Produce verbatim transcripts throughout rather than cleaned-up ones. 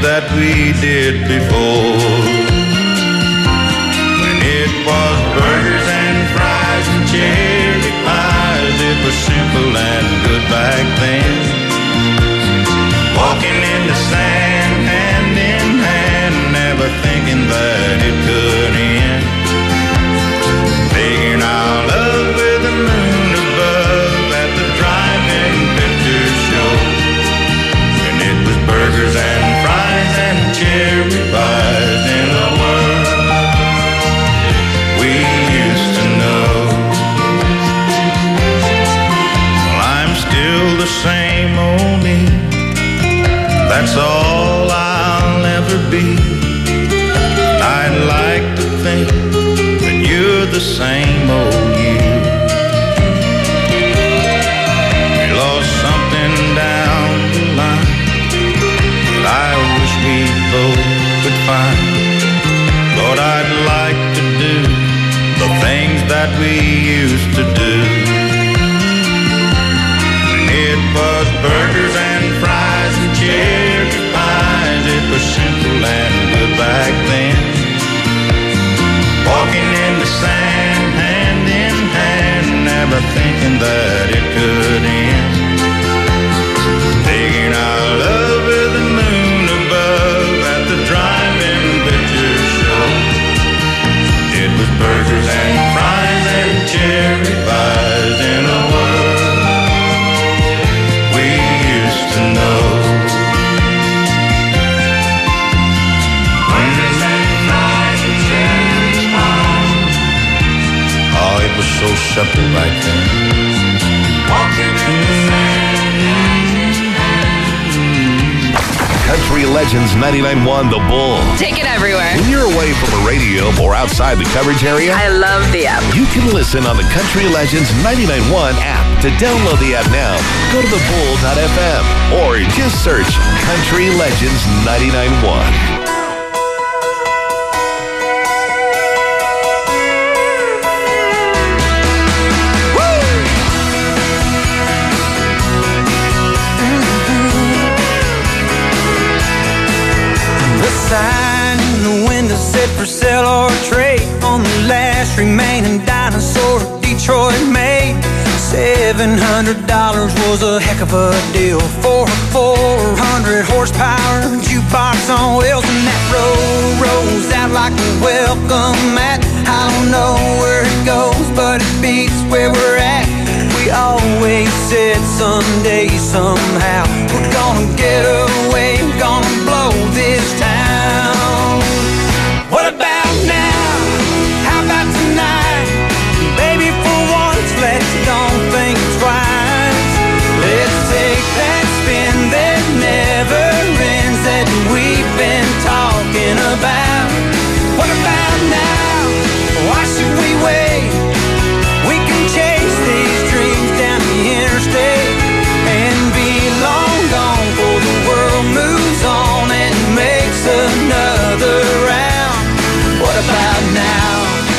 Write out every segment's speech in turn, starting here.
that we did before. When it was burgers and fries and cherry pies, it was simple and good back then. Walking in the sand, hand in hand, never thinking that it could end. Making our love with the moon above at the drive-in picture show. And it was burgers and fries and cherry pies in a world we used to know. Well, I'm still the same old me. That's all I'll ever be. I'd like to think that you're the same old you. We lost something down the line that I wish we both could find. Lord, I'd like to do the things that we used to do. When it was burgers and fries and cherry pies, it was simple and good back then. Walking in the sand, hand in hand, never thinking that it could end. Taking our love with the moon above at the drive-in picture show. It was burgers and fries and cherry pies in a world we used to know. It was so simple back then. Walking in the sand. Country Legends ninety-nine point one The Bull. Take it everywhere. When you're away from the radio or outside the coverage area, I love the app. You can listen on the Country Legends ninety-nine point one app. To download the app now, go to the bull dot f m or just search Country Legends ninety-nine point one. Sign in the window said for sale or trade on the last remaining dinosaur Detroit made. Seven hundred dollars was a heck of a deal for a four hundred horsepower jukebox on wheels, and that road rolls out like a welcome mat. I don't know where it goes, but it beats where we're at. We always said someday, somehow, we're gonna get away, we're gonna blow this town. What about now? How about tonight? Baby, for once, let's don't think twice. Let's take that spin that never ends that we've been talking about. What about now? Why should we wait? We can chase these dreams down the interstate and be long gone before the world moves on and makes another round. What about now?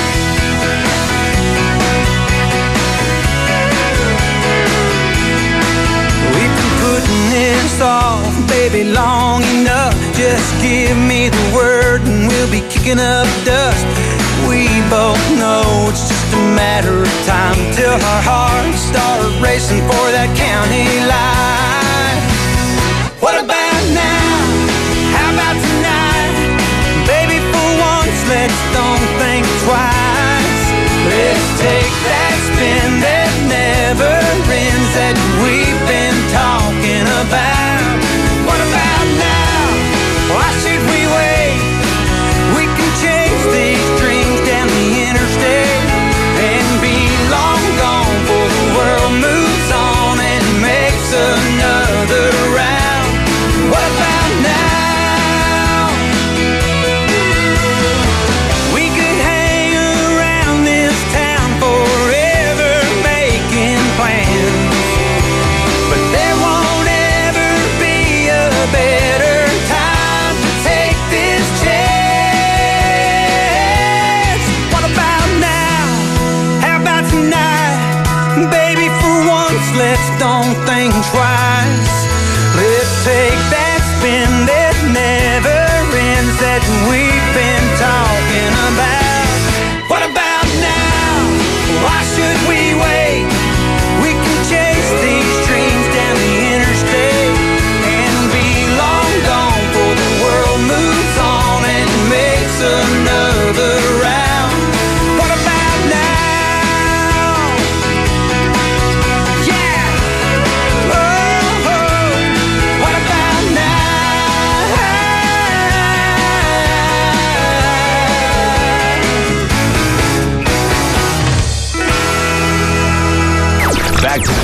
We've been putting this off, baby, long enough. Just give me the word and we'll be kicking up dust. We both know it's just a matter of time till our hearts start racing for that county line. What about now? How about tonight? Baby, for once, let's don't think twice. Let's take that spin that never ends that we've been talking about. What about now? Why should we wait? We can chase these dreams down the interstate and be long gone before the world moves on and makes another round.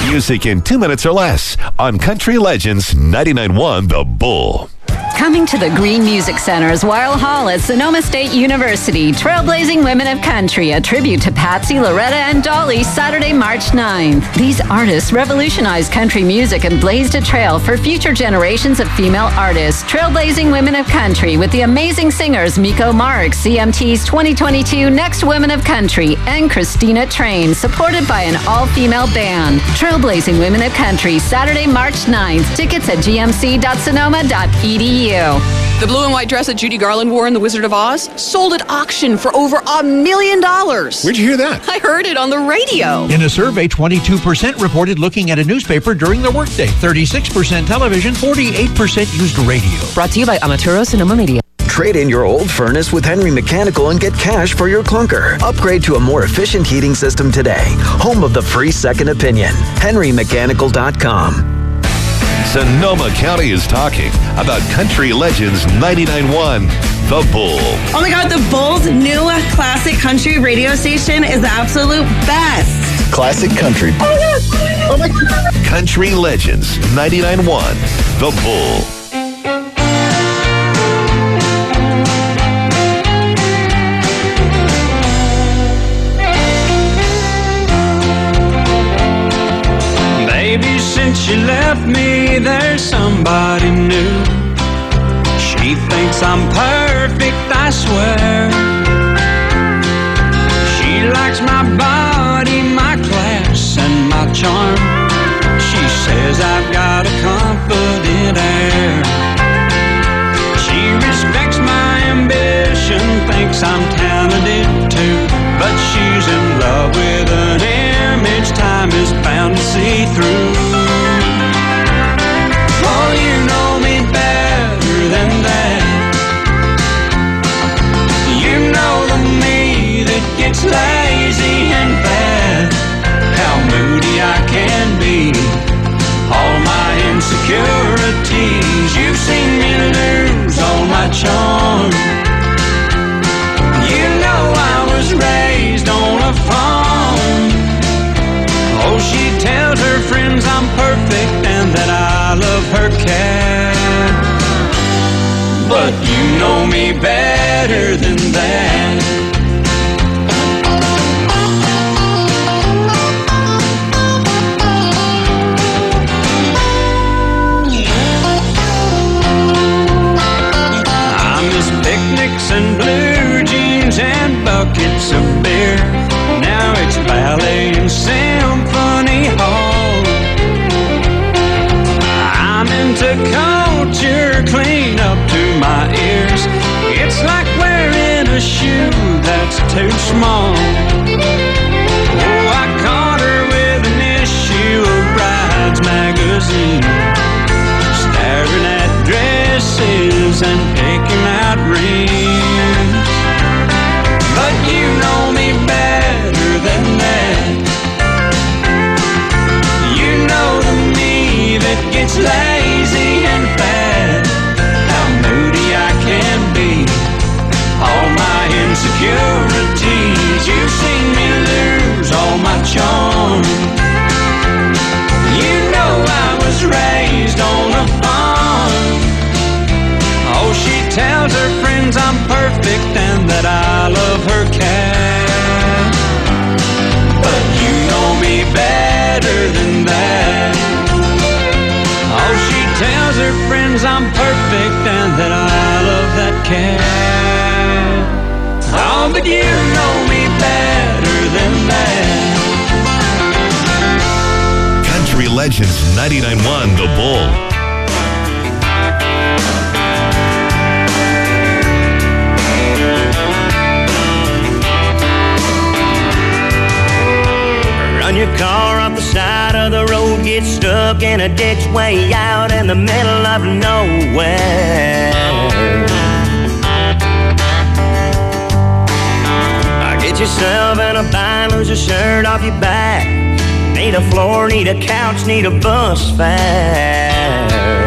Music in two minutes or less on Country Legends ninety-nine point one The Bull. Coming to the Green Music Center's Weill Hall at Sonoma State University, Trailblazing Women of Country, a tribute to Patsy, Loretta, and Dolly, Saturday, March ninth. These artists revolutionized country music and blazed a trail for future generations of female artists. Trailblazing Women of Country with the amazing singers Miko Marks, C M T's twenty twenty-two Next Women of Country, and Christina Train, supported by an all-female band. Trailblazing Women of Country, Saturday, March ninth. Tickets at g m c dot sonoma dot e d u. The blue and white dress that Judy Garland wore in The Wizard of Oz sold at auction for over a million dollars. Where'd you hear that? I heard it on the radio. In a survey, twenty-two percent reported looking at a newspaper during the workday, thirty-six percent television, forty-eight percent used radio. Brought to you by Amaturo Sonoma Media. Trade in your old furnace with Henry Mechanical and get cash for your clunker. Upgrade to a more efficient heating system today. Home of the free second opinion. henry mechanical dot com. Sonoma County is talking about Country Legends ninety-nine point one The Bull. Oh my God, The Bull's new classic country radio station is the absolute best. Classic country. Oh yeah. Oh my God. Country Legends ninety-nine point one The Bull. Since she left me, there's somebody new. She thinks I'm perfect, I swear. She likes my body, my class, and my charm. She says I've got a confident air. She respects my ambition, thinks I'm talented too. But she's in love with an image time is bound to see through. Oh, you know me better than that. You know the me that gets lazy and bad. How moody I can be. All my insecurities. You've seen me lose all my charm. You know I was raised on a farm. Oh, she tells her friends I'm perfect and that I love her cat. But you know me better than that. I miss picnics and blue jeans and buckets of beer. Now it's ballet and symphony hall. I'm into culture clean up to my ears. It's like wearing a shoe that's too small. Oh, I caught her with an issue of Brides magazine, staring at dresses and picking out rings. But you know me better than that. You know the me that gets lazy and bad. How moody I can be. All my insecurities. You've seen me lose all my charm. You know I was raised on a farm. Oh, she tells her friends I'm perfect and that I love her cat. But you know me better than that. Oh, she tells her friends I'm perfect and that I love that cat. Oh, but you know me better than that. Country Legends ninety-nine point one The Bull. Run your car off the side of the road, get stuck in a ditch way out in the middle of nowhere. Get yourself in a bind, lose a shirt off your back. Need a floor, need a couch, need a bus fare.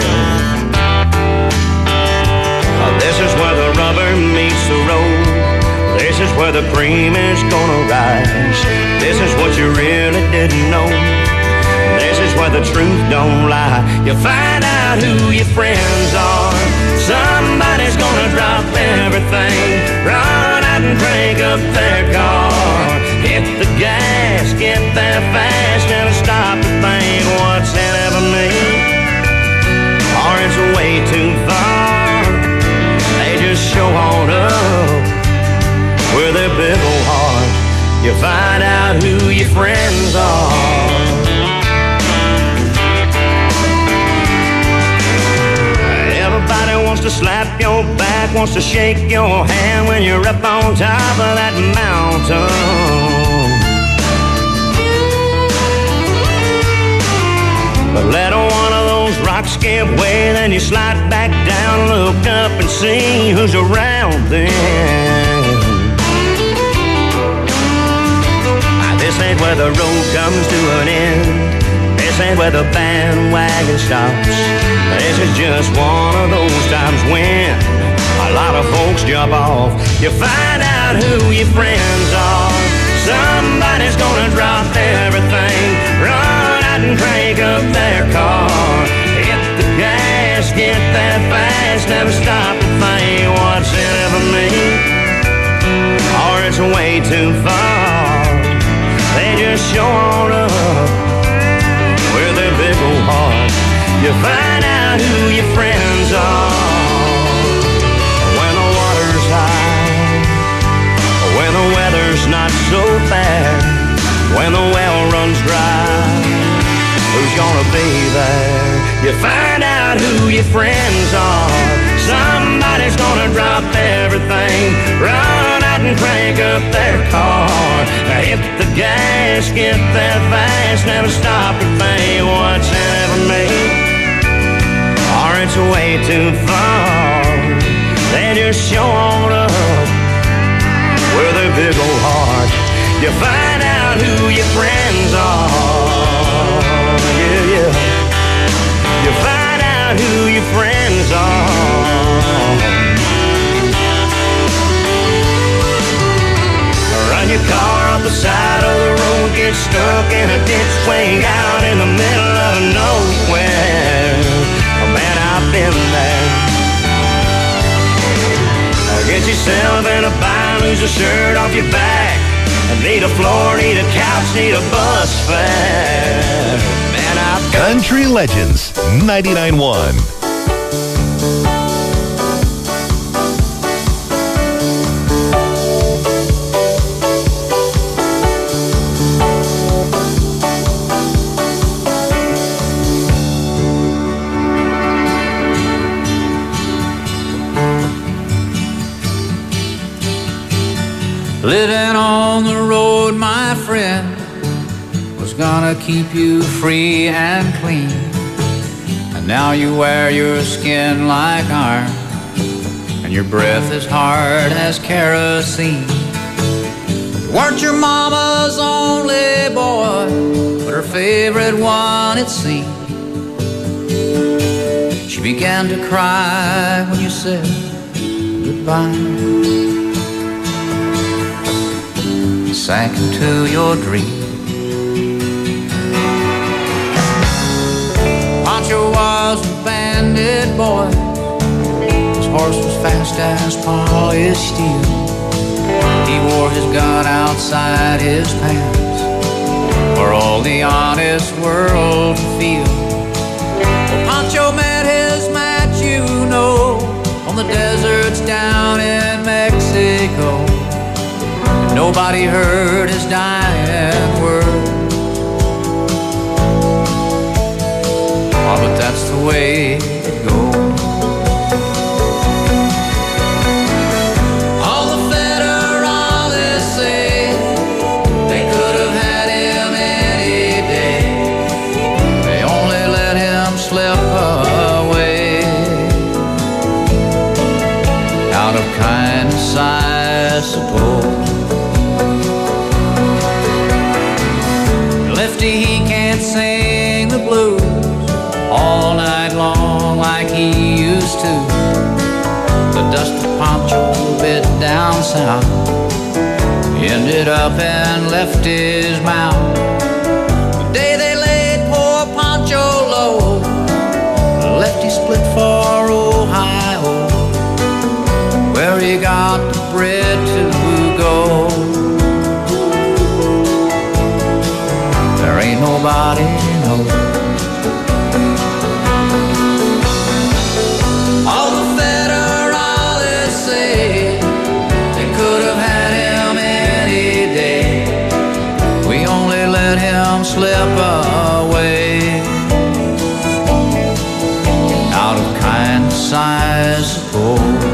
Oh, this is where the rubber meets the road. This is where the cream is gonna rise. This is what you really didn't know. This is where the truth don't lie. You find out who your friends are. Somebody's gonna drop everything, run out and crank up their car. Hit the gas, get there fast, never stop to think what's in it for me. Or it's way too far. They just show on up with their big old heart. You find out who your friends are. Everybody wants to slap your back, wants to shake your hand when you're up on top of that mountain. But let one of those rocks give way, then you slide back down, look up and see who's around then. This ain't where the road comes to an end. This ain't where the bandwagon stops. This is just one of those times when a lot of folks jump off. You find out who your friends are. Somebody's gonna drop everything, run out and crank up their car. Hit the gas, get there fast, never stop to think what's in it for me. Or it's way too far. They just show on up with their big old heart. You find out who your friends are. When the water's high, when the weather's not so bad, when the well runs dry, who's gonna be there? You find out who your friends are. Somebody's gonna drop everything, run out and crank up their car. Hit the gas, get there fast, never stop to think what's in it for me. Or it's way too far. They just show on up with their big old heart. You find out who your friends are. Yeah, yeah. You find out who your friends are. Run your car off the side of the road, get stuck in a ditch way out in the middle of nowhere. Oh man, I've been there. Get yourself in a bind, lose a shirt off your back. Need a floor, need a couch, need a bus fare. Man, I've Country Legends ninety-nine point one. Living on the road, my friend, was gonna keep you free and clean. And now you wear your skin like iron, and your breath is hard as kerosene. You weren't your mama's only boy, but her favorite one, it seemed. She began to cry when you said goodbye. Sank into your dream. Pancho was a bandit boy. His horse was fast as polished steel. He wore his gun outside his pants for all the honest world to feel. Well, Pancho met his match, you know, on the deserts down in Mexico. Nobody heard his dying words. Oh, but that's the way it goes. All the federales say they could have had him any day. They only let him slip away. Out of kindness, I suppose. He can't sing the blues all night long like he used to. The dust of Pancho bit down south ended up and left his mouth. The day they laid poor Pancho split for Ohio, where he got the bread to go. There ain't nobody knows. All the federalists say they could have had him any day. We only let him slip away out of kindness, I suppose.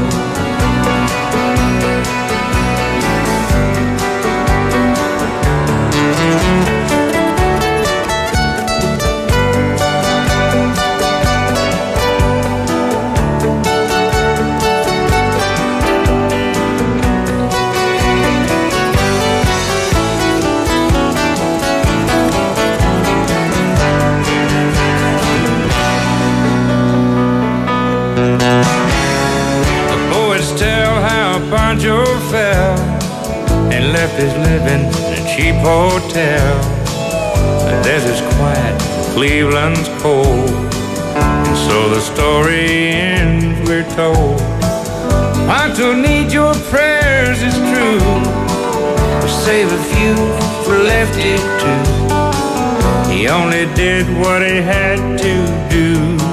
Pancho fell and left his living in a cheap hotel. The desert's quiet, Cleveland's cold, and so the story ends, we're told. Pancho needs your prayers, it's true, to save a few for Lefty too. He only did what he had to do,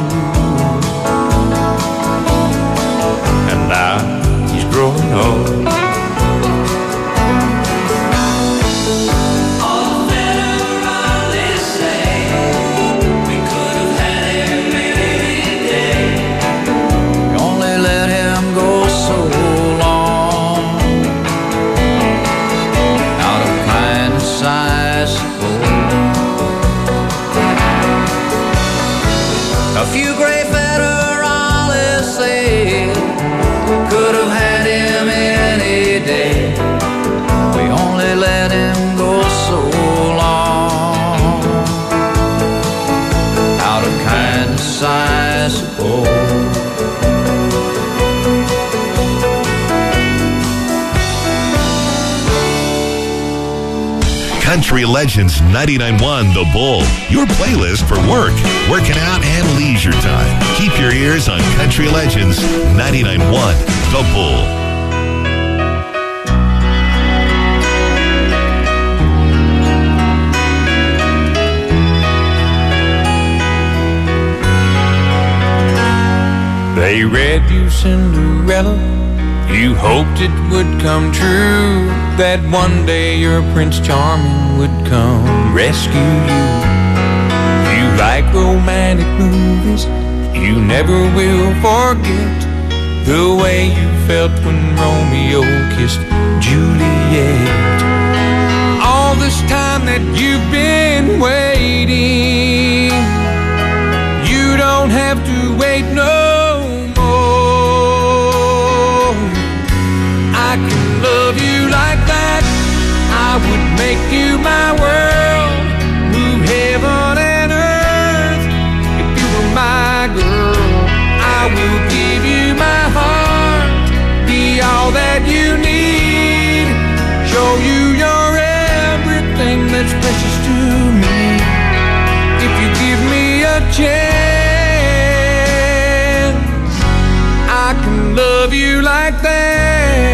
and now growing old. All the federalists say we could have had him any day. We only let him go so long, out of kindness, I suppose. A few great federalists say could have had him any day. We only let him go so long, out of kindness, I suppose. Country Legends ninety-nine point one The Bull, your playlist for work, working out, and leisure time. Keep your ears on Country Legends ninety-nine point one The Bull. They read you Cinderella, you hoped it would come true, that one day your Prince Charming would come rescue you. You like romantic movies, you never will forget the way you felt when Romeo kissed Juliet. All this time that you've been waiting, you don't have to wait no I can love you like that. I would make you my world, move heaven and earth. If you were my girl, I will give you my heart, be all that you need, show you you're everything that's precious to me. If you give me a chance, I can love you like that.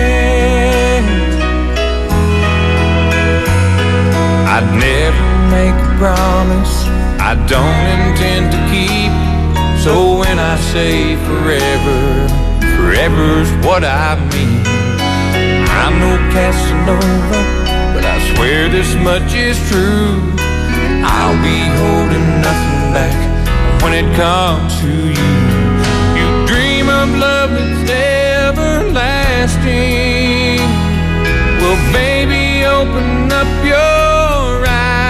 I'd never make a promise I don't intend to keep. So when I say forever, forever's what I mean. I'm no Casanova, but I swear this much is true. I'll be holding nothing back when it comes to you. You dream of love that's everlasting. Well, baby, open up your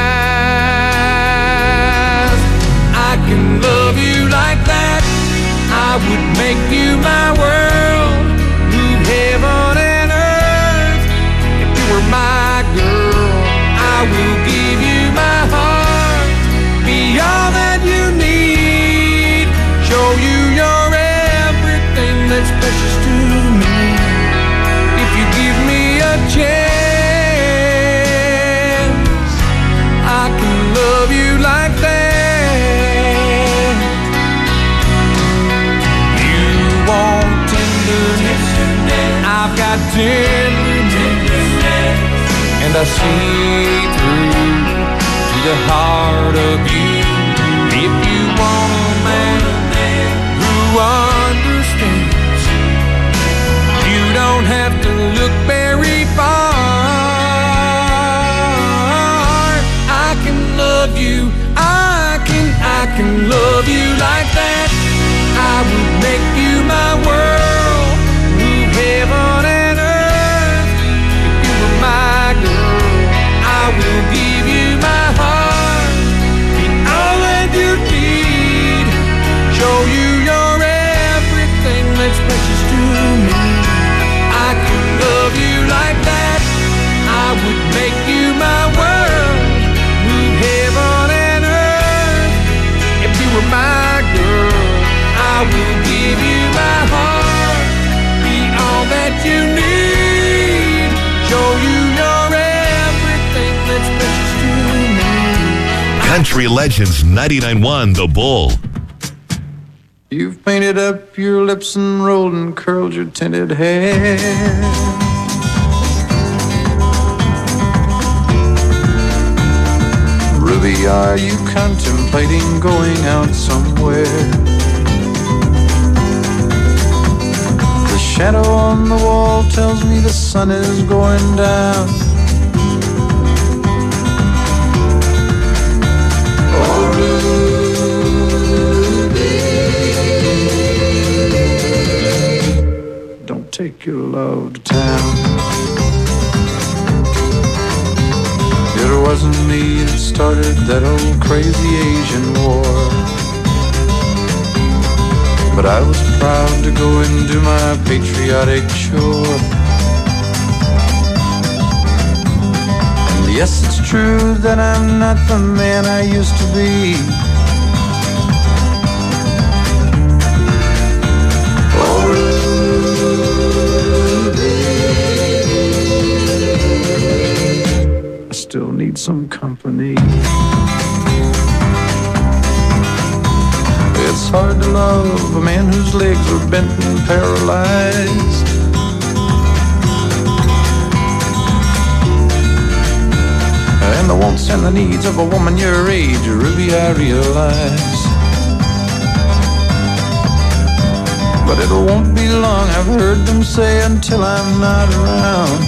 eyes. I can love you like that. I would make you my world, move heaven and earth. If you were my girl, I will give you my heart, be all that you need, show you you're everything that's precious to me. If you give me a chance, I can love you like that. my tenderness, and I see through to the heart of you. If you want a man who understands, you don't have to look very far. I can love you, I can, I can love you like that. I would make you my world, move heaven and earth. If you were my girl, I will give you my heart, be all that you need, show you you're everything that's precious to me. I could love you like that. I would make you my world, move heaven and earth. If you were my girl, I will give you my heart, be all that you need, show you you're everything that's precious to me. Country Legends ninety-nine point one The Bull. You've painted up your lips and rolled and curled your tinted hair. Ruby, are you contemplating going out somewhere? The shadow on the wall tells me the sun is going down. Oh, Ruby, don't take your love to town. It wasn't me that started that old crazy Asian war, but I was proud to go and do my patriotic chore. And yes, it's true that I'm not the man I used to be. Oh, Ruby, I still need some company. It's hard to love a man whose legs are bent and paralyzed. And the wants and the needs of a woman your age, Ruby, I realize. But it won't be long, I've heard them say, until I'm not around.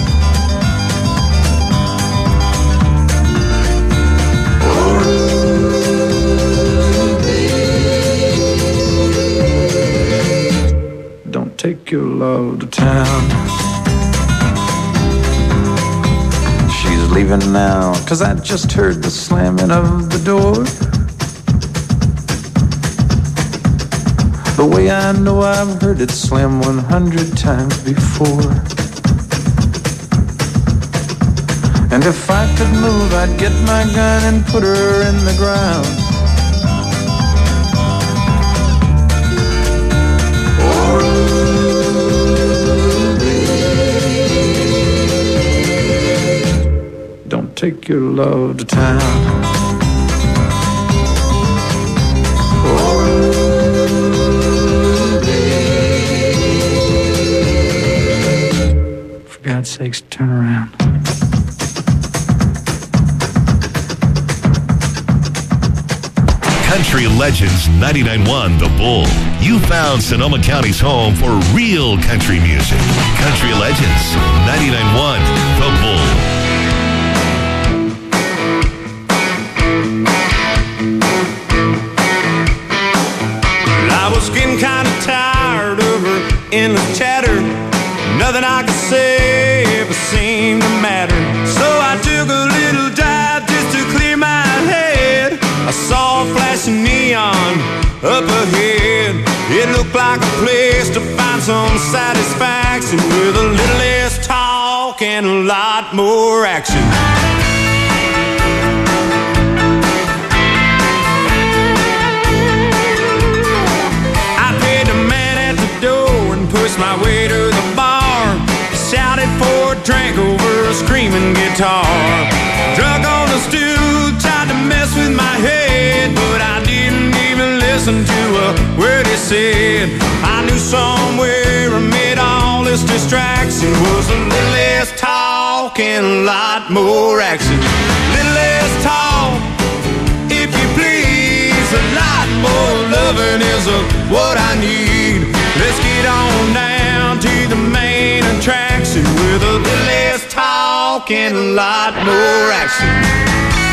Oh, don't take your love to town. She's leaving now, 'cause I just heard the slamming of the door. The way I know I've heard it slam one hundred times before. And if I could move, I'd get my gun and put her in the ground. Don't take your love to town. For God's sakes, turn around. Country Legends ninety-nine point one The Bull. You found Sonoma County's home for real country music. Country Legends ninety-nine point one The Bull. I was getting kind of tired of her endless chatter. Nothing I could say ever seemed to matter. So I took a little dive just to clear my head. I saw a flashing neon up ahead. It looked like a place to find some satisfaction, with a little less talk and a lot more action. Pushed my way to the bar, shouted for a drink over a screaming guitar. Drunk on the stool, tried to mess with my head, but I didn't even listen to a word he said. I knew somewhere amid all this distraction Jackson was a little less talk and a lot more action. Little less talk, if you please. A lot more loving is a, what I need. Let's get on down to the main attraction with a little less talk and a lot more action.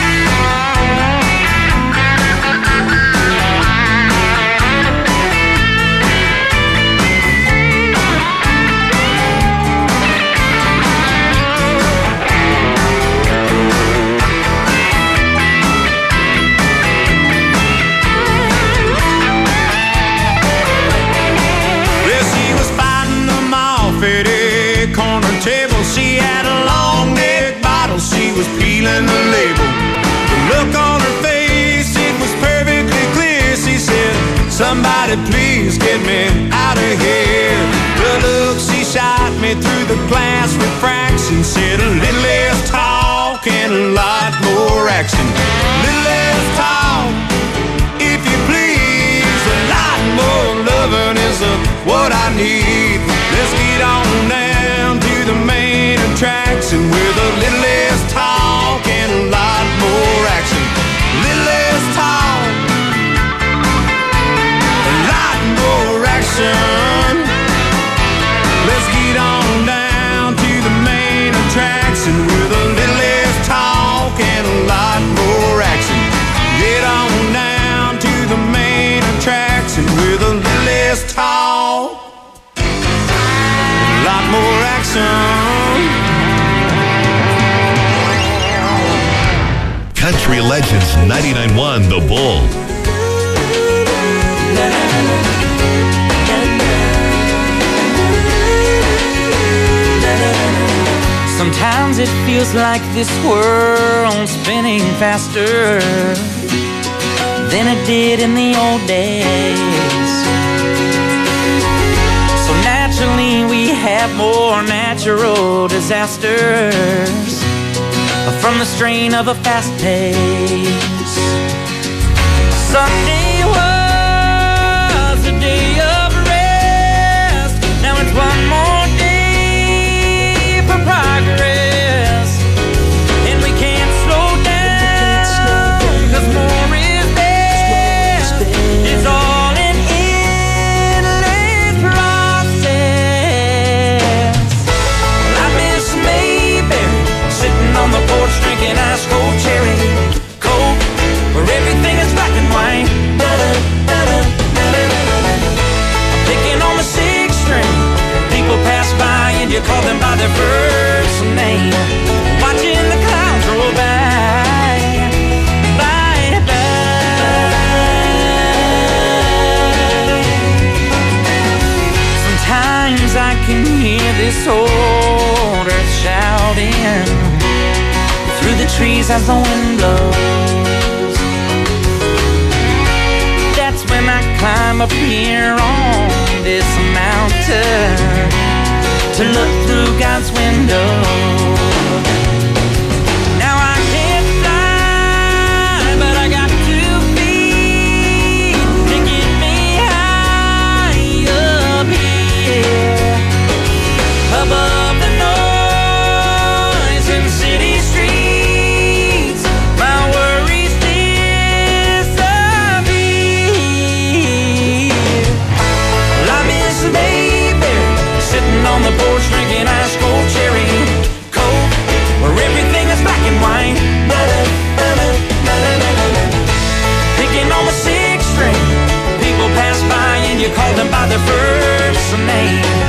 She had a long neck bottle, she was peeling the label. The look on her face, it was perfectly clear. She said, somebody please get me out of here. The look she shot me through the glass refraction said, a little less talk and a lot more action. Little less talk, if you please. A lot more loving is a, what I need. Let's get on down to the main attraction with a little less talk and a lot more action. Little less talk, a lot more action. Let's get on down to the main attraction with a little less talk and a lot more action. Get on down to the main attraction with a little less talk, a lot more action. Country Legends ninety-nine point one The Bull. Sometimes it feels like this world's spinning faster than it did in the old days. So naturally we have more natural disasters from the strain of a fast pace. Sunday was a day of rest. Now it's one more day for progress. And we can't slow down, cause more is best. It's all an endless process. I miss Mayberry sitting on the porch drinking ice cold cherry Coke, where everything is black and white. Picking on the six string, people pass by and you call them by their first name. Watching the clouds roll by, by, by. Sometimes I can hear this old earth shouting through the trees as the wind blows. That's when I climb up here on this mountain to look through God's window. Now I can't fly, but I got two feet to get me high up here, above the noise in city streets. My worries disappear. Well, I miss Mayberry sitting on the porch drinking ice cold cherry Coke, where everything is black and white. Picking on the six string, people pass by and you call them by their first name.